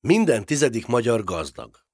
Minden tizedik magyar gazdag.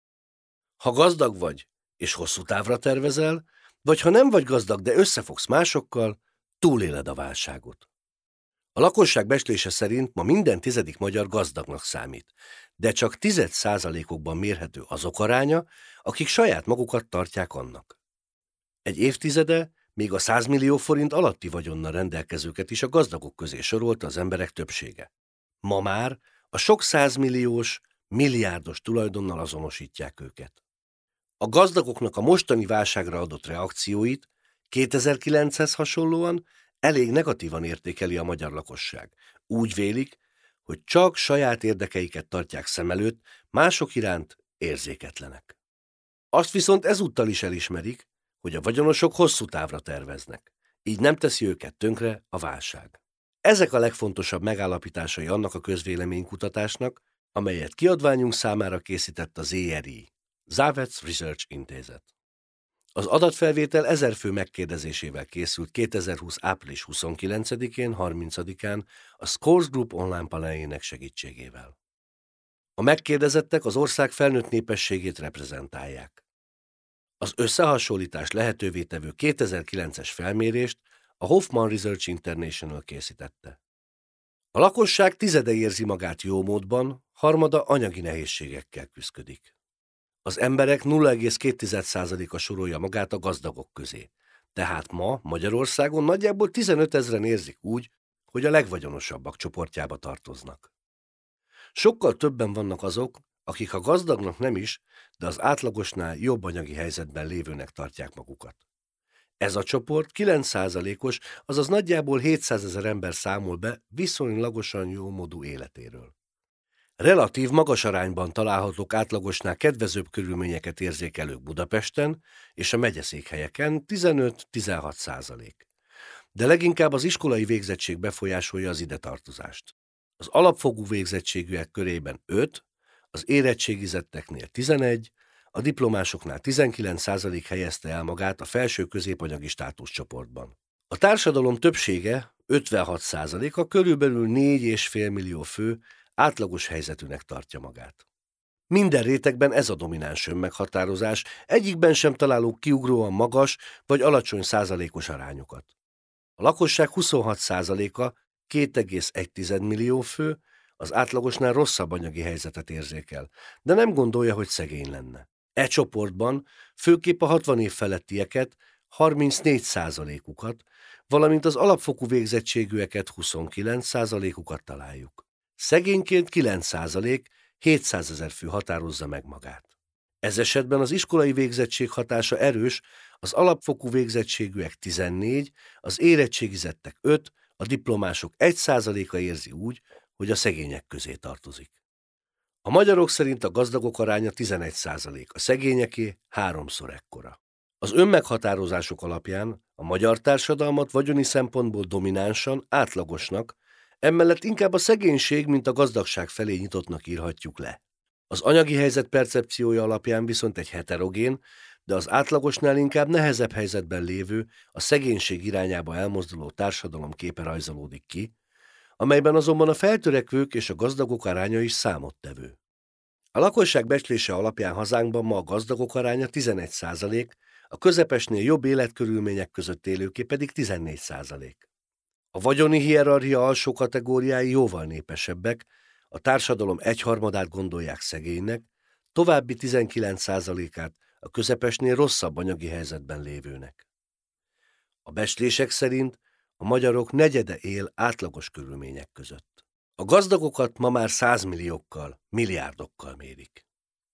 Ha gazdag vagy, és hosszú távra tervezel, vagy ha nem vagy gazdag, de összefogsz másokkal, túléled a válságot. A lakosság becslése szerint ma minden tizedik magyar gazdagnak számít, de csak 10%-okban mérhető azok aránya, akik saját magukat tartják annak. Egy évtizede még a 100 millió forint alatti vagyonnal rendelkezőket is a gazdagok közé sorolta az emberek többsége. Ma már a sok százmilliós, milliárdos tulajdonnal azonosítják őket. A gazdagoknak a mostani válságra adott reakcióit 2009-hez hasonlóan elég negatívan értékeli a magyar lakosság. Úgy vélik, hogy csak saját érdekeiket tartják szem előtt, mások iránt érzéketlenek. Azt viszont ezúttal is elismerik, hogy a vagyonosok hosszú távra terveznek, így nem teszi őket tönkre a válság. Ezek a legfontosabb megállapításai annak a közvéleménykutatásnak, amelyet kiadványunk számára készített a ZRI, Zavets Research Intézet. Az adatfelvétel 1000 fő megkérdezésével készült 2020. április 29-én, 30-án a Scores Group online paneljének segítségével. A megkérdezettek az ország felnőtt népességét reprezentálják. Az összehasonlítás lehetővé tevő 2009-es felmérést a Hoffman Research International készítette. A lakosság tizede érzi magát jó módban, harmada anyagi nehézségekkel küszködik. Az emberek 0,2%-a sorolja magát a gazdagok közé, tehát ma Magyarországon nagyjából 15 000-en érzik úgy, hogy a legvagyonosabbak csoportjába tartoznak. Sokkal többen vannak azok, akik a gazdagnak nem is, de az átlagosnál jobb anyagi helyzetben lévőnek tartják magukat. Ez a csoport 9%-os, azaz nagyjából 700 000 ember számol be viszonylagosan jómódú életéről. Relatív magas arányban találhatók átlagosnál kedvezőbb körülményeket érzékelők Budapesten és a megyeszékhelyeken 15-16%. De leginkább az iskolai végzettség befolyásolja az ide tartozást. Az alapfokú végzettségűek körében 5, az érettségizetteknél 11, a diplomásoknál 19% helyezte el magát a felső középanyagi státuszcsoportban. A társadalom többsége, 56%-a körülbelül 4,5 millió fő átlagos helyzetűnek tartja magát. Minden rétegben ez a domináns önmeghatározás, egyikben sem találunk kiugróan magas vagy alacsony százalékos arányokat. A lakosság 26%-a, 2,1 millió fő, az átlagosnál rosszabb anyagi helyzetet érzékel, de nem gondolja, hogy szegény lenne. E csoportban főképp a 60 év felettieket, 34%-ukat, valamint az alapfokú végzettségűeket, 29%-ukat találjuk. Szegényként 9%, 700 000 fő határozza meg magát. Ez esetben az iskolai végzettség hatása erős, az alapfokú végzettségűek 14, az érettségizettek 5, a diplomások 1%-a érzi úgy, hogy a szegények közé tartozik. A magyarok szerint a gazdagok aránya 11%, a szegényeké 3-szor ekkora. Az önmeghatározások alapján a magyar társadalmat vagyoni szempontból dominánsan, átlagosnak, emellett inkább a szegénység, mint a gazdagság felé nyitottnak írhatjuk le. Az anyagi helyzet percepciója alapján viszont egy heterogén, de az átlagosnál inkább nehezebb helyzetben lévő, a szegénység irányába elmozduló társadalom képe rajzolódik ki, amelyben azonban a feltörekvők és a gazdagok aránya is számottevő. A lakosság becslése alapján hazánkban ma a gazdagok aránya 11%, a közepesnél jobb életkörülmények között élőké pedig 14%. A vagyoni hierarchia alsó kategóriái jóval népesebbek, a társadalom 1/3 gondolják szegénynek, további 19%-át a közepesnél rosszabb anyagi helyzetben lévőnek. A becslések szerint a magyarok negyede él átlagos körülmények között. A gazdagokat ma már 100 milliókkal, milliárdokkal mérik.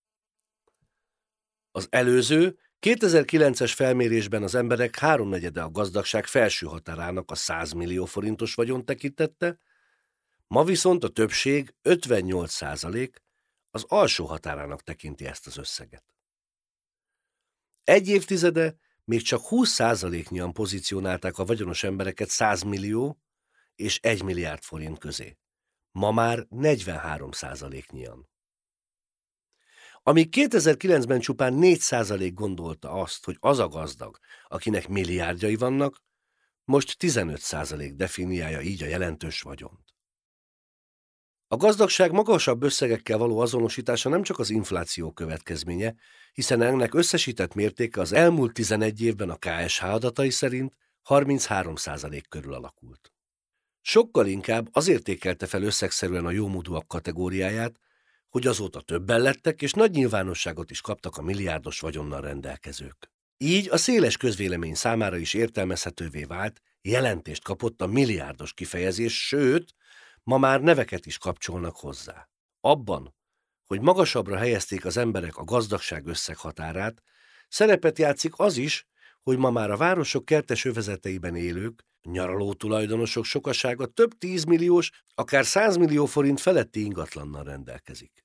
Az előző, 2009-es felmérésben az emberek 3/4 a gazdagság felső határának a 100 millió forintos vagyont tekintette, ma viszont a többség, 58%, az alsó határának tekinti ezt az összeget. Egy évtizede még csak 20%-nyian pozícionálták a vagyonos embereket 100 millió és 1 milliárd forint közé. Ma már 43%-nyian. Amíg 2009-ben csupán 4% gondolta azt, hogy az a gazdag, akinek milliárdjai vannak, most 15% definiálja így a jelentős vagyont. A gazdagság magasabb összegekkel való azonosítása nem csak az infláció következménye, hiszen ennek összesített mértéke az elmúlt 11 évben a KSH adatai szerint 33% körül alakult. Sokkal inkább az értékelte fel összegszerűen a jómódúak kategóriáját, hogy azóta többen lettek, és nagy nyilvánosságot is kaptak a milliárdos vagyonnal rendelkezők. Így a széles közvélemény számára is értelmezhetővé vált, jelentést kapott a milliárdos kifejezés, sőt, ma már neveket is kapcsolnak hozzá. Abban, hogy magasabbra helyezték az emberek a gazdagság összeghatárát, szerepet játszik az is, hogy ma már a városok kertes övezeteiben élők, nyaraló tulajdonosok sokasága több 10 milliós, akár 100 millió forint feletti ingatlannal rendelkezik.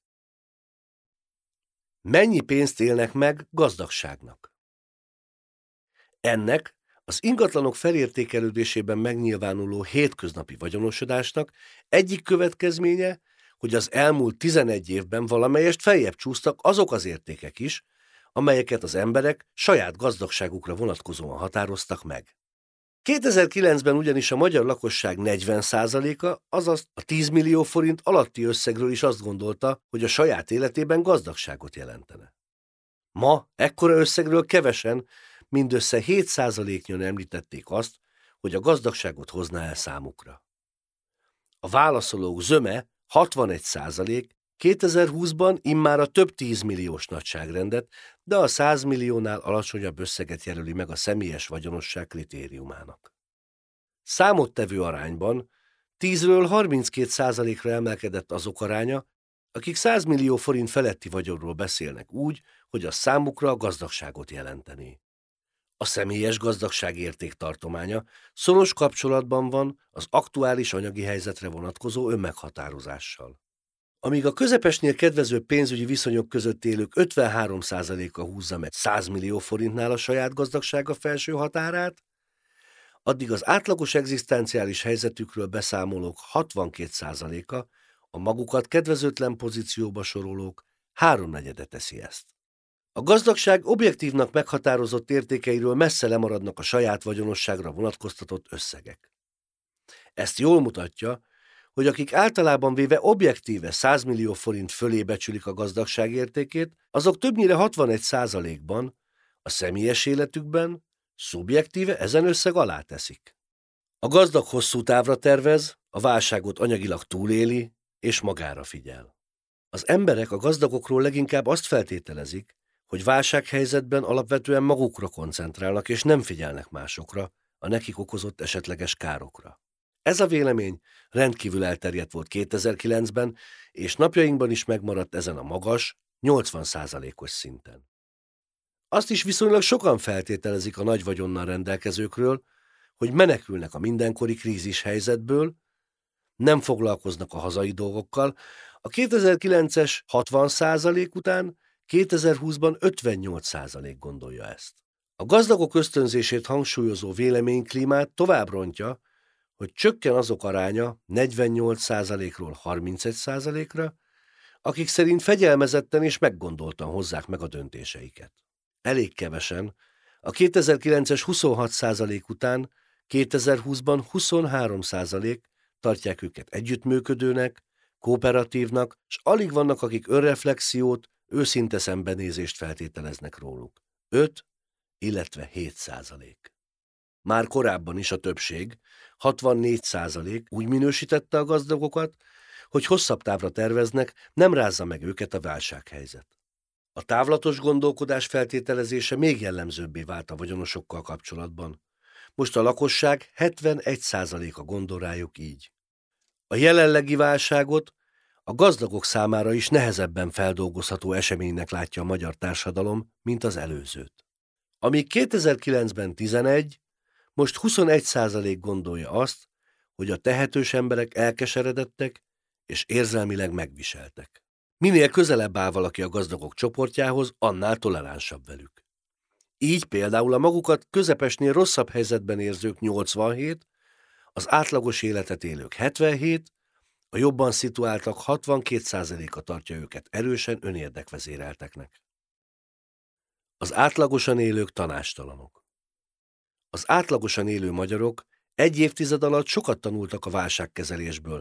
Mennyi pénzt élnek meg gazdagságnak? Ennek az ingatlanok felértékelődésében megnyilvánuló hétköznapi vagyonosodásnak egyik következménye, hogy az elmúlt 11 évben valamelyest feljebb csúsztak azok az értékek is, amelyeket az emberek saját gazdagságukra vonatkozóan határoztak meg. 2009-ben ugyanis a magyar lakosság 40%-a, azaz a 10 millió forint alatti összegről is azt gondolta, hogy a saját életében gazdagságot jelentene. Ma ekkora összegről kevesen, mindössze 7%-nyian említették azt, hogy a gazdagságot hozná el számukra. A válaszolók zöme 61%, 2020-ban immár a több 10 milliós nagyságrendet, de a 100 milliónál alacsonyabb összeget jelöli meg a személyes vagyonosság kritériumának. Számottevő arányban 10-ről 32%-ra emelkedett azok aránya, akik 100 millió forint feletti vagyonról beszélnek úgy, hogy a számukra a gazdagságot jelenteni. A személyes gazdagság értéktartománya szoros kapcsolatban van az aktuális anyagi helyzetre vonatkozó önmeghatározással. Amíg a közepesnél kedvező pénzügyi viszonyok között élők 53%-a húzza meg 100 millió forintnál a saját gazdagsága felső határát, addig az átlagos egzisztenciális helyzetükről beszámolók 62%-a, a magukat kedvezőtlen pozícióba sorolók 3/4 teszi ezt. A gazdagság objektívnak meghatározott értékeiről messze lemaradnak a saját vagyonosságra vonatkoztatott összegek. Ezt jól mutatja, hogy akik általában véve objektíve 100 millió forint fölé becsülik a gazdagság értékét, azok többnyire 61%-ban a személyes életükben szubjektíve ezen összeg alá teszik. A gazdag hosszú távra tervez, a válságot anyagilag túléli és magára figyel. Az emberek a gazdagokról leginkább azt feltételezik, hogy válsághelyzetben alapvetően magukra koncentrálnak és nem figyelnek másokra, a nekik okozott esetleges károkra. Ez a vélemény rendkívül elterjedt volt 2009-ben, és napjainkban is megmaradt ezen a magas, 80%-os szinten. Azt is viszonylag sokan feltételezik a nagy vagyonnal rendelkezőkről, hogy menekülnek a mindenkori krízis helyzetből, nem foglalkoznak a hazai dolgokkal. A 2009-es 60% után 2020-ban 58% gondolja ezt. A gazdagok ösztönzését hangsúlyozó véleményklímát tovább rontja, hogy csökken azok aránya 48%-ról 31%-ra, akik szerint fegyelmezetten és meggondoltan hozzák meg a döntéseiket. Elég kevesen, a 2009-es 26% után 2020-ban 23% tartják őket együttműködőnek, kooperatívnak, s alig vannak, akik önreflexiót, őszinte szembenézést feltételeznek róluk. 5, illetve 7%. Már korábban is a többség, 64% úgy minősítette a gazdagokat, hogy hosszabb távra terveznek, nem rázza meg őket a válsághelyzet. A távlatos gondolkodás feltételezése még jellemzőbbé vált a vagyonosokkal kapcsolatban. Most a lakosság 71%-a gondol rájuk így. A jelenlegi válságot a gazdagok számára is nehezebben feldolgozható eseménynek látja a magyar társadalom, mint az előzőt. Amíg 2009-ben 11, most 21% gondolja azt, hogy a tehetős emberek elkeseredettek és érzelmileg megviseltek. Minél közelebb áll valaki a gazdagok csoportjához, annál toleránsabb velük. Így például a magukat közepesnél rosszabb helyzetben érzők 87, az átlagos életet élők 77, a jobban szituáltak 62%-a tartja őket erősen önérdekvezérelteknek. Az átlagosan élők tanácstalanok. Az átlagosan élő magyarok egy évtized alatt sokat tanultak a válságkezelésből,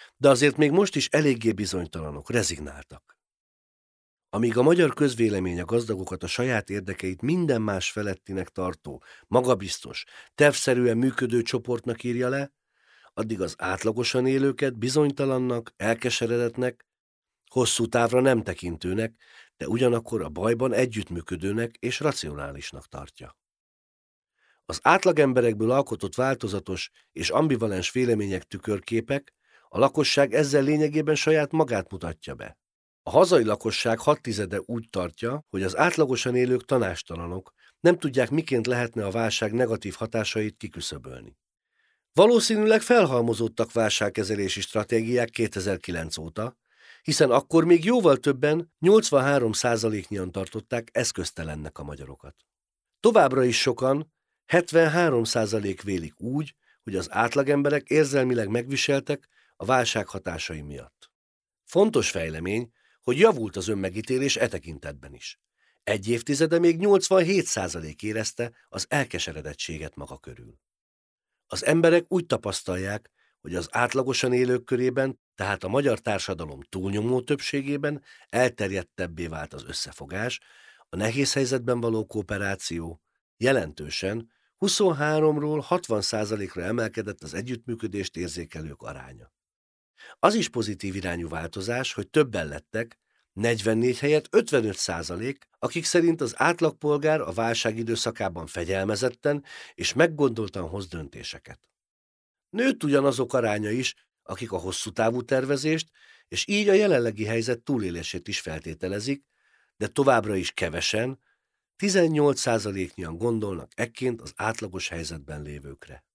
de azért még most is eléggé bizonytalanok, rezignáltak. Amíg a magyar közvélemény a gazdagokat a saját érdekeit minden más felettinek tartó, magabiztos, tervszerűen működő csoportnak írja le, addig az átlagosan élőket bizonytalannak, elkeseredetnek, hosszú távra nem tekintőnek, de ugyanakkor a bajban együttműködőnek és racionálisnak tartja. Az átlagemberekből alkotott változatos és ambivalens vélemények tükörképek, a lakosság ezzel lényegében saját magát mutatja be. A hazai lakosság 6/10 úgy tartja, hogy az átlagosan élők tanástalanok, nem tudják, miként lehetne a válság negatív hatásait kiküszöbölni. Valószínűleg felhalmozódtak válságkezelési stratégiák 2009 óta, hiszen akkor még jóval többen, 83%-nyian tartották eszköztelennek a magyarokat. Továbbra is sokan, 73% vélik úgy, hogy az átlagemberek érzelmileg megviseltek a válság hatásai miatt. Fontos fejlemény, hogy javult az önmegítélés e tekintetben is. Egy évtizede még 87% érezte az elkeseredettséget maga körül. Az emberek úgy tapasztalják, hogy az átlagosan élők körében, tehát a magyar társadalom túlnyomó többségében elterjedtebbé vált az összefogás, a nehéz helyzetben való kooperáció, jelentősen 23-ról 60%-ra emelkedett az együttműködést érzékelők aránya. Az is pozitív irányú változás, hogy többen lettek, 44 helyett 55%, akik szerint az átlagpolgár a válság időszakában fegyelmezetten és meggondoltan hoz döntéseket. Nőtt ugyanazok aránya is, akik a hosszú távú tervezést és így a jelenlegi helyzet túlélését is feltételezik, de továbbra is kevesen, 18%-nyian gondolnak ekként az átlagos helyzetben lévőkre.